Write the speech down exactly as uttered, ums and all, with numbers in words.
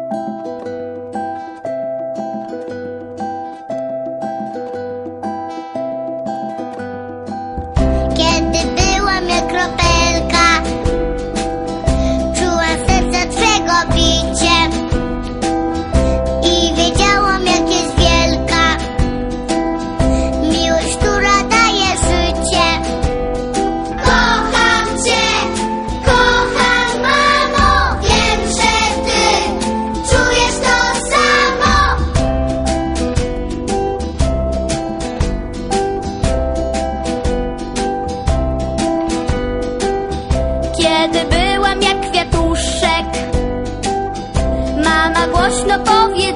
Kiedy byłam jak kropelka, czułam serca twego bicie i wiedziałam, jak jest wielka miłość, która daje życie. Kocham cię, kocham mamo, wiem, że ty czujesz to samo. Kiedy byłam jak kwiatuszek, mama głośno powie